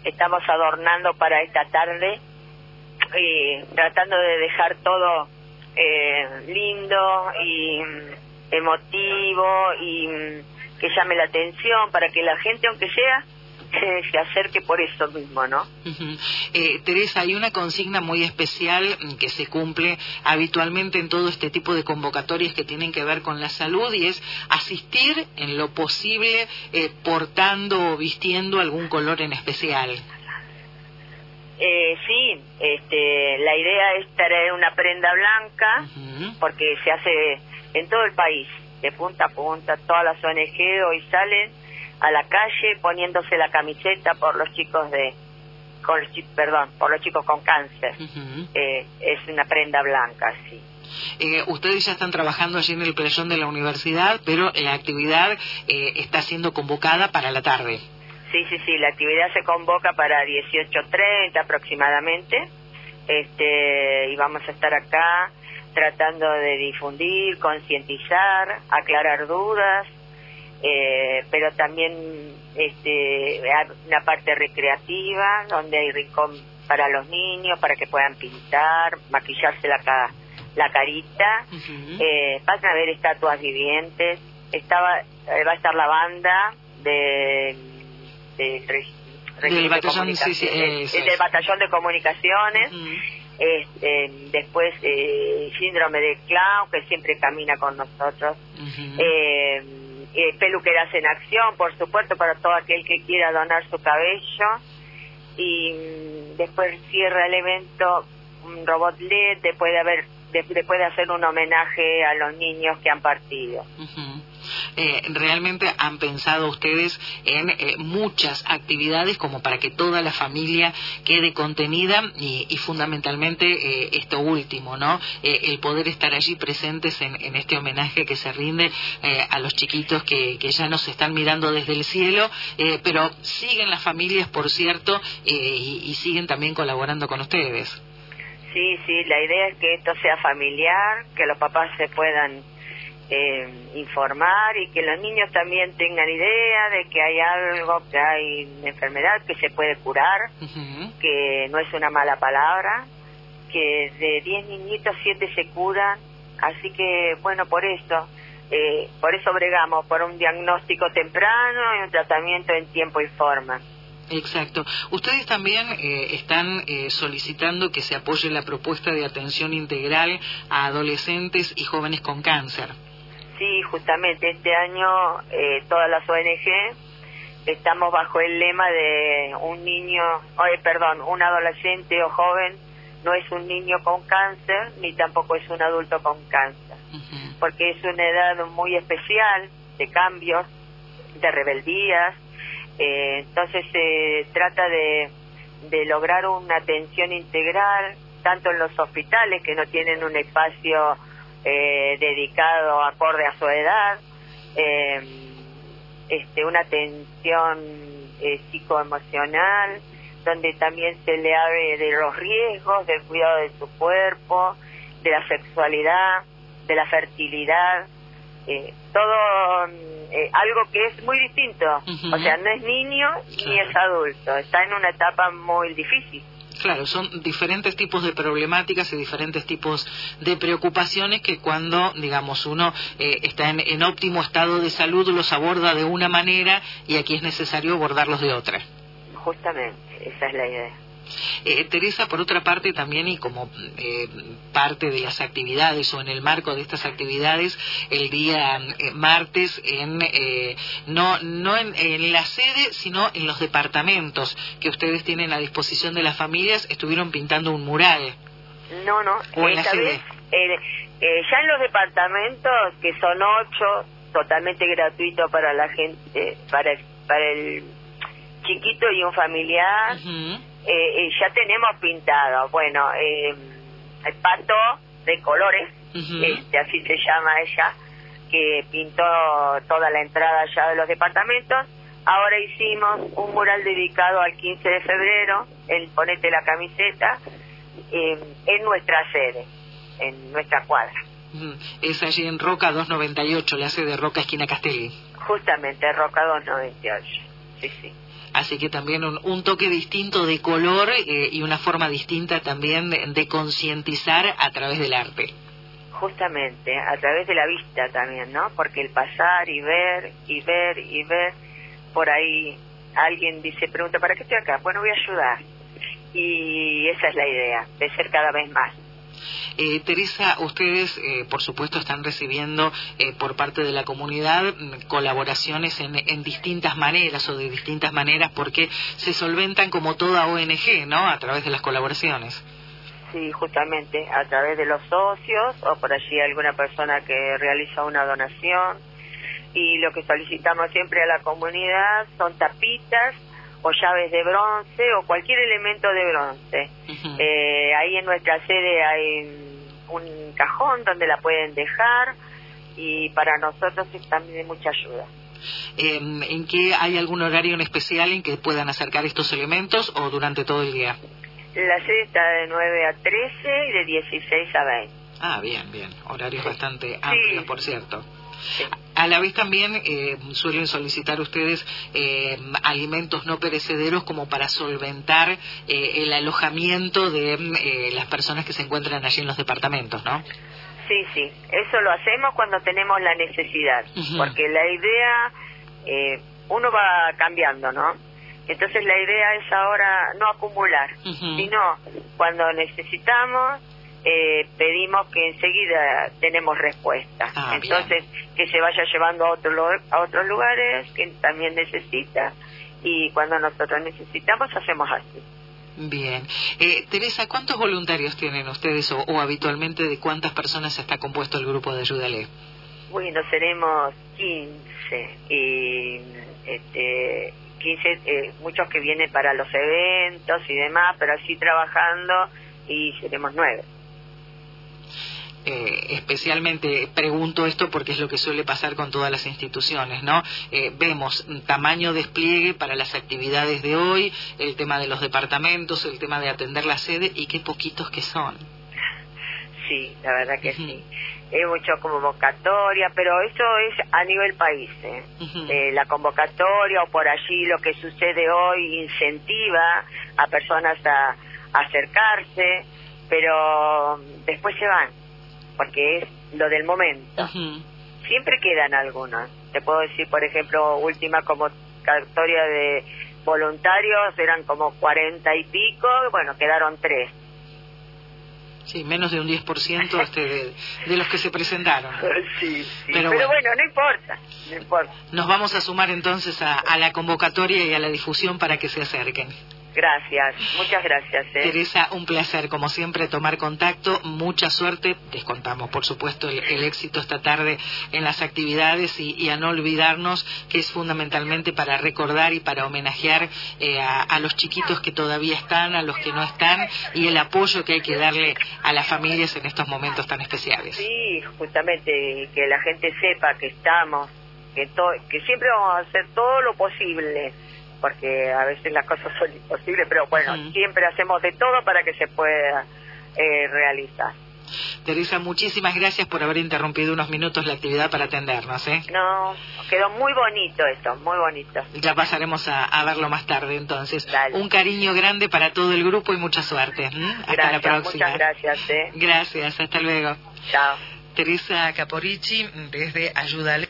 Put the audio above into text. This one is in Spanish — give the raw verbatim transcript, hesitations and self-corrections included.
estamos adornando para esta tarde, eh, tratando de dejar todo eh, lindo y emotivo y que llame la atención para que la gente, aunque sea, se acerque por eso mismo, ¿no? Uh-huh. eh, Teresa, hay una consigna muy especial que se cumple habitualmente en todo este tipo de convocatorias que tienen que ver con la salud, y es asistir en lo posible eh, portando o vistiendo algún color en especial. Eh, sí, este, la idea es traer una prenda blanca, uh-huh. porque se hace en todo el país, de punta a punta. Todas las O N G hoy salen a la calle poniéndose la camiseta por los chicos de, con, perdón, por los chicos con cáncer. Uh-huh. eh, es una prenda blanca, sí. Eh, ustedes ya están trabajando allí en el playón de la universidad, pero la actividad eh, está siendo convocada para la tarde. Sí, sí, sí, la actividad se convoca para dieciocho treinta aproximadamente, este, y vamos a estar acá tratando de difundir, concientizar, aclarar dudas, eh, pero también este, una parte recreativa, donde hay rincón para los niños, para que puedan pintar, maquillarse la, ca la carita, uh-huh. eh, van a haber estatuas vivientes, estaba, eh, va a estar la banda de... del de batallón, sí, sí, eh, del batallón de comunicaciones, uh-huh. este, después eh, síndrome de clown, que siempre camina con nosotros, uh-huh. eh, eh, peluqueras en acción, por supuesto, para todo aquel que quiera donar su cabello, y mm, después cierra el evento un robot L E D, después de haber de, después de hacer un homenaje a los niños que han partido. Uh-huh. Eh, realmente han pensado ustedes en eh, muchas actividades como para que toda la familia quede contenida, y, y fundamentalmente eh, esto último, ¿no? Eh, el poder estar allí presentes en, en este homenaje que se rinde eh, a los chiquitos que, que ya nos están mirando desde el cielo, eh, pero siguen las familias, por cierto, eh, y, y siguen también colaborando con ustedes. Sí, sí, la idea es que esto sea familiar, que los papás se puedan Eh, informar, y que los niños también tengan idea de que hay algo, que hay una enfermedad que se puede curar, uh-huh. que no es una mala palabra, que de diez niñitos siete se curan, así que bueno, por eso eh, por eso bregamos por un diagnóstico temprano y un tratamiento en tiempo y forma. Exacto. Ustedes también eh, están eh, solicitando que se apoye la propuesta de atención integral a adolescentes y jóvenes con cáncer. Sí, justamente este año eh, todas las O N G estamos bajo el lema de un niño, eh, perdón, un adolescente o joven no es un niño con cáncer ni tampoco es un adulto con cáncer, uh-huh. porque es una edad muy especial de cambios, de rebeldías, eh, entonces se eh, trata de, de lograr una atención integral tanto en los hospitales, que no tienen un espacio Eh, dedicado acorde a su edad, eh, este, una atención eh, psicoemocional, donde también se le hable de los riesgos, del cuidado de su cuerpo, de la sexualidad, de la fertilidad, eh, todo eh, algo que es muy distinto, uh-huh. o sea, no es niño ni es adulto, está en una etapa muy difícil. Claro, son diferentes tipos de problemáticas y diferentes tipos de preocupaciones que cuando, digamos, uno eh, está en, en óptimo estado de salud los aborda de una manera, y aquí es necesario abordarlos de otra. Justamente, esa es la idea. Eh, Teresa, por otra parte también, y como eh, parte de las actividades o en el marco de estas actividades, el día eh, martes en eh, no no en, en la sede, sino en los departamentos que ustedes tienen a disposición de las familias, estuvieron pintando un mural. No, no, o en la sede. Vez, eh, eh, ya en los departamentos, que son ocho, totalmente gratuito para la gente, para el, para el chiquito y un familiar. Uh-huh. Eh, eh, ya tenemos pintado, bueno, eh, el pato de colores, uh-huh. este, así se llama ella, que pintó toda la entrada ya de los departamentos. Ahora hicimos un mural dedicado al quince de febrero, el Ponete la Camiseta, eh, en nuestra sede, en nuestra cuadra. Uh-huh. Es allí en Roca doscientos noventa y ocho, la sede de Roca, esquina Castelli. Justamente, Roca doscientos noventa y ocho, sí, sí. así que también un, un toque distinto de color eh, y una forma distinta también de, de concientizar a través del arte. Justamente, a través de la vista también, ¿no? Porque el pasar y ver, y ver, y ver, por ahí alguien dice, pregunta, ¿para qué estoy acá? Bueno, voy a ayudar. Y esa es la idea, de ser cada vez más. Eh, Teresa, ustedes, eh, por supuesto, están recibiendo eh, por parte de la comunidad colaboraciones en, en distintas maneras o de distintas maneras porque se solventan como toda O N G, ¿no? A través de las colaboraciones. Sí, justamente, a través de los socios o por allí alguna persona que realiza una donación. Y lo que solicitamos siempre a la comunidad son tapitas o llaves de bronce o cualquier elemento de bronce. Uh-huh. Eh, ahí en nuestra sede hay un cajón donde la pueden dejar y para nosotros es también de mucha ayuda. Eh, ¿En qué hay algún horario en especial en que puedan acercar estos elementos o durante todo el día? La sede está de nueve a trece y de dieciséis a veinte. Ah, bien, bien. Horarios sí. bastante sí. amplios, por cierto. Sí. A la vez también eh, suelen solicitar ustedes eh, alimentos no perecederos como para solventar eh, el alojamiento de eh, las personas que se encuentran allí en los departamentos, ¿no? Sí, sí. Eso lo hacemos cuando tenemos la necesidad. Uh-huh. Porque la idea, eh, uno va cambiando, ¿no? Entonces la idea es ahora no acumular, uh-huh. sino cuando necesitamos, eh, pedimos que enseguida tenemos respuesta. Ah, Entonces bien. Que se vaya llevando a, otro, a otros lugares que también necesita y cuando nosotros necesitamos hacemos así. Bien. Eh, Teresa, ¿cuántos voluntarios tienen ustedes o, o habitualmente de cuántas personas está compuesto el grupo de Ayúdale? Bueno, seremos quince y este... quince, eh, muchos que vienen para los eventos y demás, pero así trabajando y seremos nueve. Eh, especialmente pregunto esto porque es lo que suele pasar con todas las instituciones, ¿no? Eh, vemos tamaño despliegue para las actividades de hoy, el tema de los departamentos, el tema de atender la sede y qué poquitos que son. Sí, la verdad que uh-huh. sí. Es mucho convocatoria, pero eso es a nivel país. ¿eh? Uh-huh. Eh, la convocatoria o por allí lo que sucede hoy incentiva a personas a, a acercarse, pero después se van, porque es lo del momento. Uh-huh. Siempre quedan algunos. Te puedo decir, por ejemplo, última convocatoria de voluntarios, eran como cuarenta y pico, bueno, quedaron tres. Sí, menos de un diez por ciento este de, de los que se presentaron. Sí, sí. Pero, Pero bueno, bueno, no importa, no importa. Nos vamos a sumar entonces a, a la convocatoria y a la difusión para que se acerquen. Gracias, muchas gracias. ¿eh? Teresa, un placer, como siempre, tomar contacto. Mucha suerte. Les contamos, por supuesto, el, el éxito esta tarde en las actividades y, y a no olvidarnos que es fundamentalmente para recordar y para homenajear eh, a, a los chiquitos que todavía están, a los que no están y el apoyo que hay que darle a las familias en estos momentos tan especiales. Sí, justamente, que la gente sepa que estamos, que, to- que siempre vamos a hacer todo lo posible, porque a veces las cosas son imposibles, pero bueno, uh-huh. siempre hacemos de todo para que se pueda eh, realizar. Teresa, muchísimas gracias por haber interrumpido unos minutos la actividad para atendernos. ¿eh? No, quedó muy bonito esto, muy bonito. Ya pasaremos a, a verlo más tarde entonces. Dale. Un cariño grande para todo el grupo y mucha suerte. ¿Mm? Hasta gracias, la próxima. Muchas gracias. ¿eh? Gracias, hasta luego. Chao. Teresa Caporici desde Ayúdale.